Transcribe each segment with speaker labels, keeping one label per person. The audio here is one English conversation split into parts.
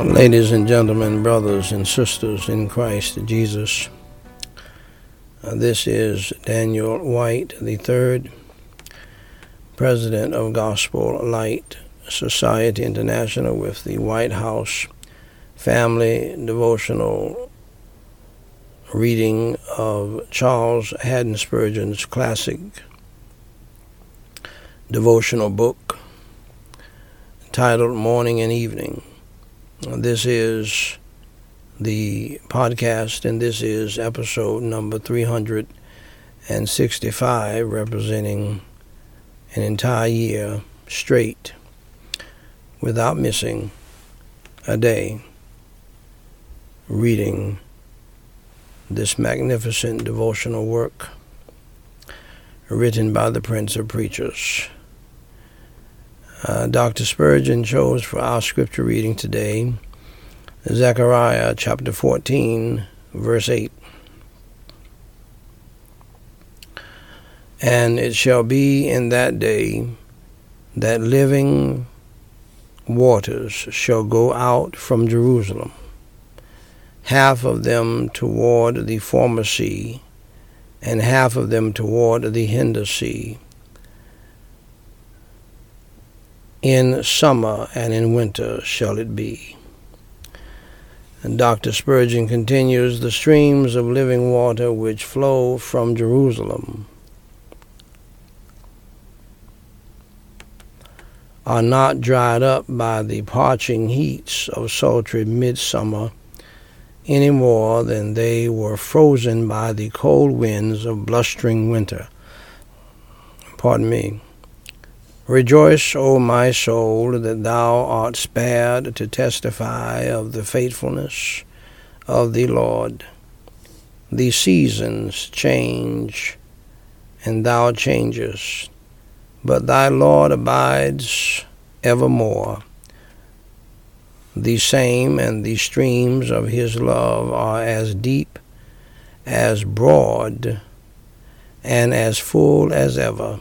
Speaker 1: Ladies and gentlemen, brothers and sisters in Christ Jesus, this is Daniel White III, President of Gospel Light Society International, with the White House Family Devotional reading of Charles Haddon Spurgeon's classic devotional book titled Morning and Evening. This is the podcast, and this is episode number 365, representing an entire year straight without missing a day reading this magnificent devotional work written by the Prince of Preachers. Dr. Spurgeon chose for our scripture reading today Zechariah chapter 14, verse 8. And it shall be in that day that living waters shall go out from Jerusalem, half of them toward the former sea, and half of them toward the hinder sea. In summer and in winter shall it be. And Dr. Spurgeon continues, the streams of living water which flow from Jerusalem are not dried up by the parching heats of sultry midsummer any more than they were frozen by the cold winds of blustering winter. Pardon me. Rejoice, O my soul, that thou art spared to testify of the faithfulness of the Lord. The seasons change, and thou changest, but thy Lord abides evermore. The same, and the streams of his love are as deep, as broad, and as full as ever.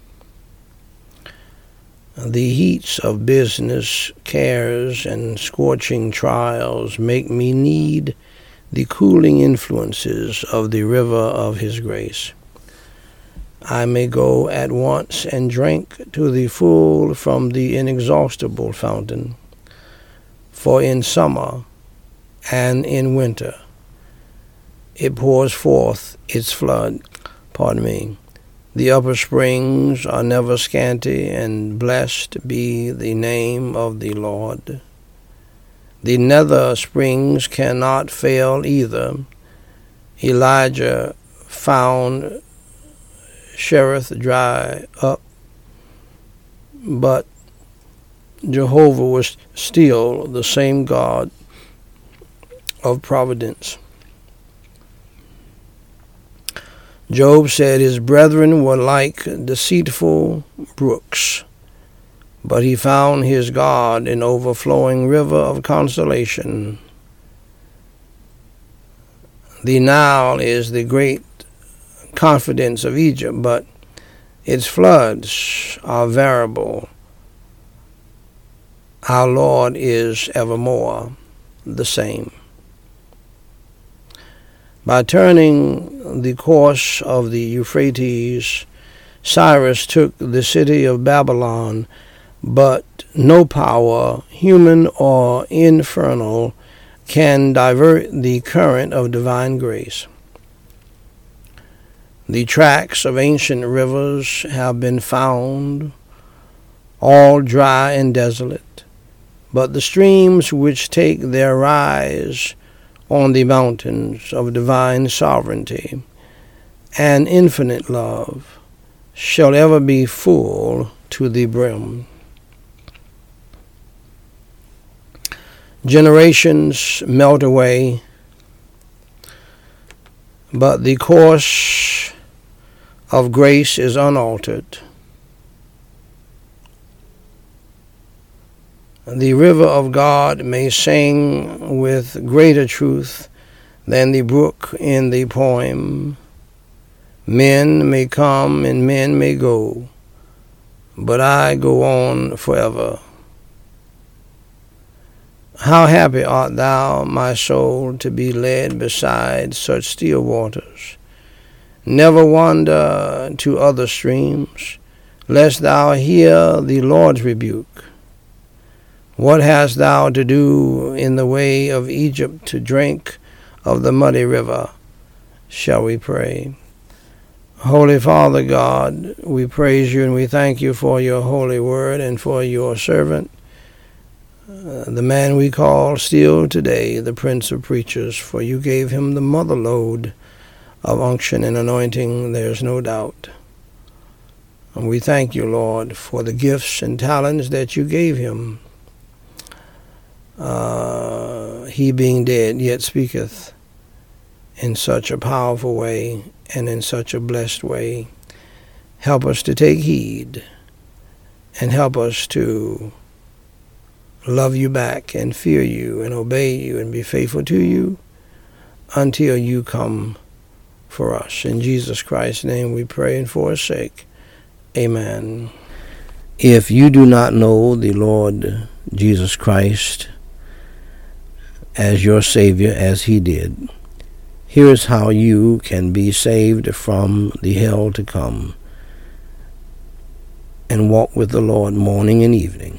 Speaker 1: The heats of business, cares, and scorching trials make me need the cooling influences of the river of his grace. I may go at once and drink to the full from the inexhaustible fountain, for in summer and in winter it pours forth its flood. The upper springs are never scanty, and blessed be the name of the Lord. The nether springs cannot fail either. Elijah found Cherith dry up, but Jehovah was still the same God of providence. Job said his brethren were like deceitful brooks, but he found his God an overflowing river of consolation. The Nile is the great confidence of Egypt, but its floods are variable. Our Lord is evermore the same. By turning the course of the Euphrates, Cyrus took the city of Babylon, but no power, human or infernal, can divert the current of divine grace. The tracks of ancient rivers have been found, all dry and desolate, but the streams which take their rise on the mountains of divine sovereignty and infinite love shall ever be full to the brim. Generations melt away, but the course of grace is unaltered. The river of God may sing with greater truth than the brook in the poem. Men may come and men may go, but I go on forever. How happy art thou, my soul, to be led beside such still waters. Never wander to other streams, lest thou hear the Lord's rebuke. What hast thou to do in the way of Egypt to drink of the muddy river? Shall we pray? Holy Father God, we praise you and we thank you for your holy word and for your servant, the man we call still today the Prince of Preachers, for you gave him the mother lode of unction and anointing, there's no doubt. And we thank you, Lord, for the gifts and talents that you gave him. He being dead yet speaketh in such a powerful way and in such a blessed way. Help us to take heed and help us to love you back and fear you and obey you and be faithful to you until you come for us. In Jesus Christ's name we pray and for his sake. Amen. If you do not know the Lord Jesus Christ as your Savior as he did, here is how you can be saved from the hell to come and walk with the Lord morning and evening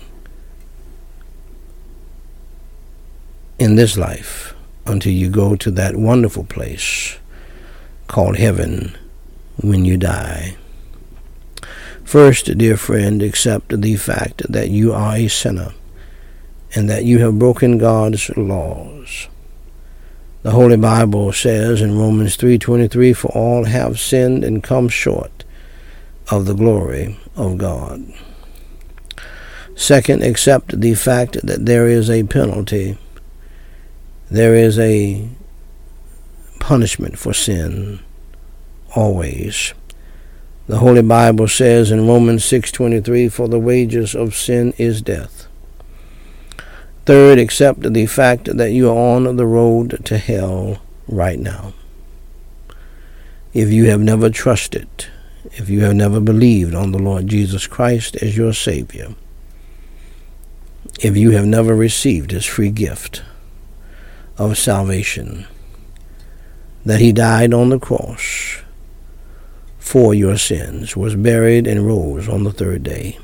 Speaker 1: in this life until you go to that wonderful place called heaven when you die. First, dear friend, accept the fact that you are a sinner and that you have broken God's laws. The Holy Bible says in Romans 3:23, for all have sinned and come short of the glory of God. Second, accept the fact that there is a penalty. There is a punishment for sin, always. The Holy Bible says in Romans 6:23, for the wages of sin is death. Third, accept the fact that you are on the road to hell right now. If you have never trusted, if you have never believed on the Lord Jesus Christ as your Savior, if you have never received his free gift of salvation, that he died on the cross for your sins, was buried and rose on the third day.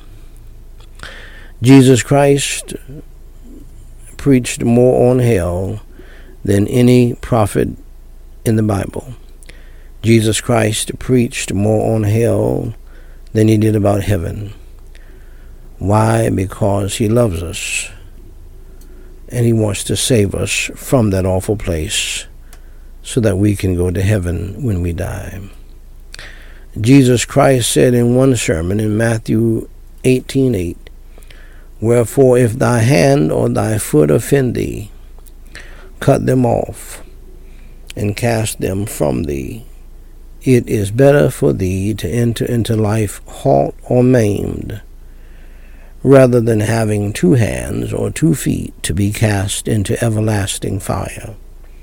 Speaker 1: Jesus Christ preached more on hell than any prophet in the Bible. Jesus Christ preached more on hell than he did about heaven. Why? Because he loves us and he wants to save us from that awful place so that we can go to heaven when we die. Jesus Christ said in one sermon in Matthew 18:8, wherefore if thy hand or thy foot offend thee, cut them off and cast them from thee. It is better for thee to enter into life halt or maimed, rather than having 2 hands or 2 feet to be cast into everlasting fire.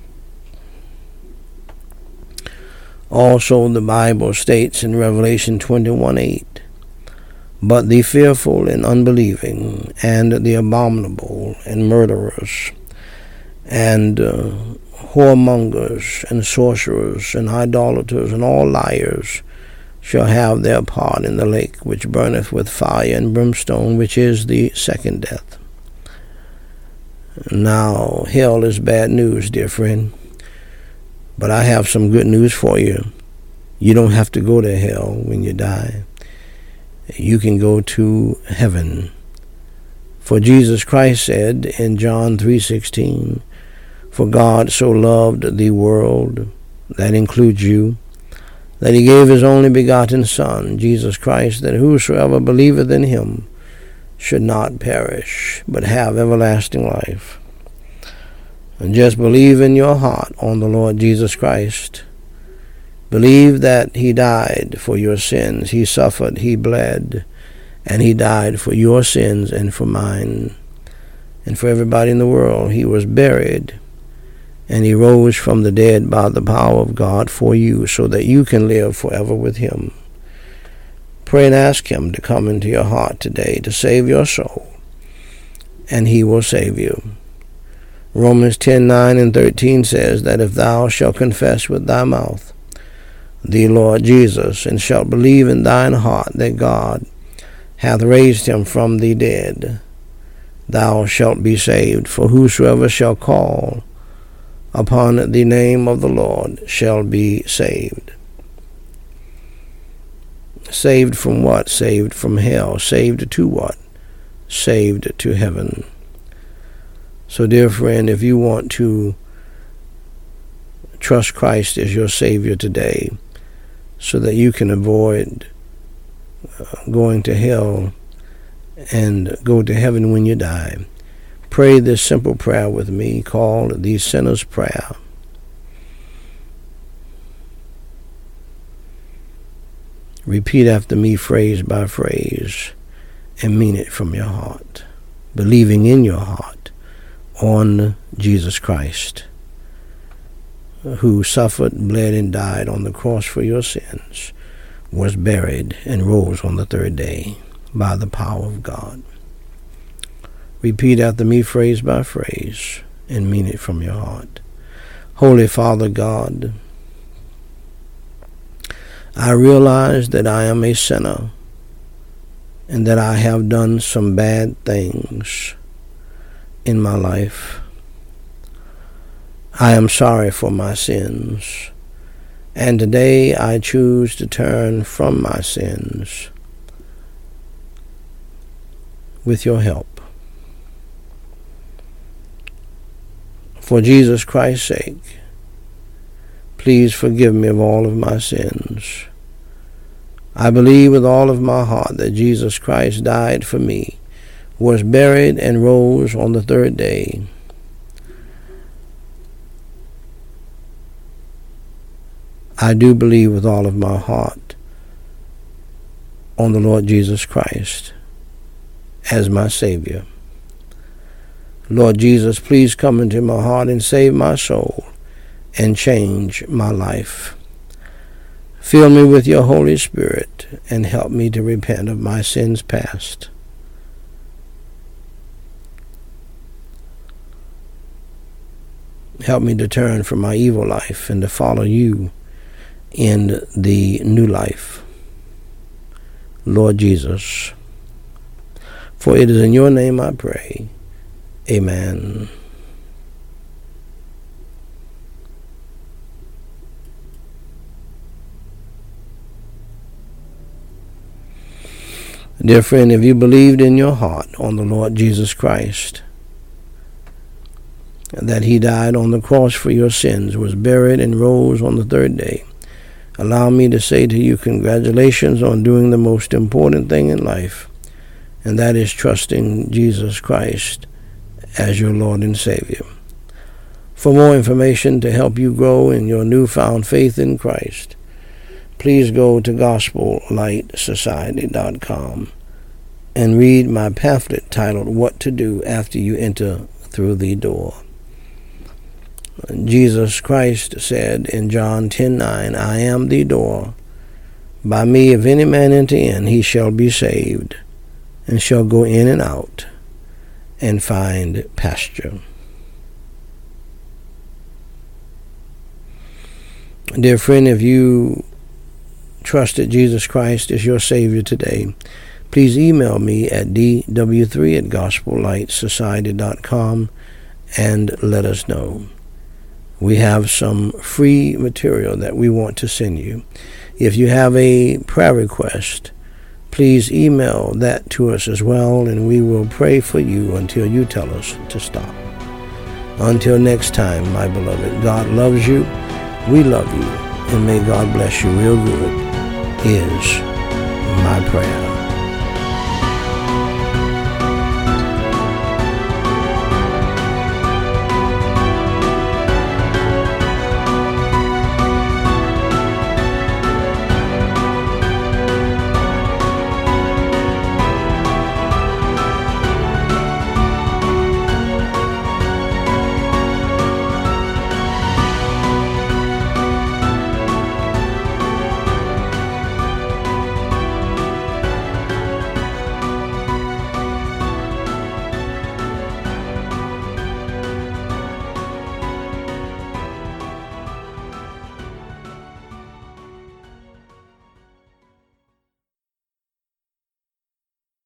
Speaker 1: Also the Bible states in Revelation 21:8, but the fearful and unbelieving, and the abominable, and murderers, and whoremongers, and sorcerers, and idolaters, and all liars shall have their part in the lake which burneth with fire and brimstone, which is the second death. Now, hell is bad news, dear friend, but I have some good news for you. You don't have to go to hell when you die. You can go to heaven. For Jesus Christ said in John 3:16, for God so loved the world, that includes you, that he gave his only begotten Son, Jesus Christ, that whosoever believeth in him should not perish, but have everlasting life. And just believe in your heart on the Lord Jesus Christ. Believe that he died for your sins. He suffered, he bled, and he died for your sins and for mine and for everybody in the world. He was buried, and he rose from the dead by the power of God for you, so that you can live forever with him. Pray and ask him to come into your heart today to save your soul, and he will save you. Romans 10:9 and 13 says that if thou shalt confess with thy mouth the Lord Jesus, and shalt believe in thine heart that God hath raised him from the dead, thou shalt be saved. For whosoever shall call upon the name of the Lord shall be saved. Saved from what? Saved from hell. Saved to what? Saved to heaven. So, dear friend, if you want to trust Christ as your Savior today, so that you can avoid going to hell and go to heaven when you die, pray this simple prayer with me called the Sinner's Prayer. Repeat after me phrase by phrase and mean it from your heart, believing in your heart on Jesus Christ, who suffered, bled, and died on the cross for your sins, was buried, and rose on the third day by the power of God. Repeat after me phrase by phrase and mean it from your heart. Holy Father God, I realize that I am a sinner and that I have done some bad things in my life. I am sorry for my sins, and today I choose to turn from my sins with your help. For Jesus Christ's sake, please forgive me of all of my sins. I believe with all of my heart that Jesus Christ died for me, was buried, and rose on the third day. I do believe with all of my heart on the Lord Jesus Christ as my Savior. Lord Jesus, please come into my heart and save my soul and change my life. Fill me with your Holy Spirit and help me to repent of my sins past. Help me to turn from my evil life and to follow you in the new life, Lord Jesus. For it is in your name I pray. Amen. Dear friend, if you believed in your heart on the Lord Jesus Christ, that he died on the cross for your sins, was buried, and rose on the third day, allow me to say to you, congratulations on doing the most important thing in life, and that is trusting Jesus Christ as your Lord and Savior. For more information to help you grow in your newfound faith in Christ, please go to GospelLightSociety.com and read my pamphlet titled What to Do After You Enter Through the Door. Jesus Christ said in John 10:9, I am the door. By me, if any man enter in, he shall be saved, and shall go in and out, and find pasture. Dear friend, if you trusted Jesus Christ as your Savior today, please email me at dw3@gospellightsociety.com and let us know. We have some free material that we want to send you. If you have a prayer request, please email that to us as well, and we will pray for you until you tell us to stop. Until next time, my beloved, God loves you, we love you, and may God bless you real good, is my prayer.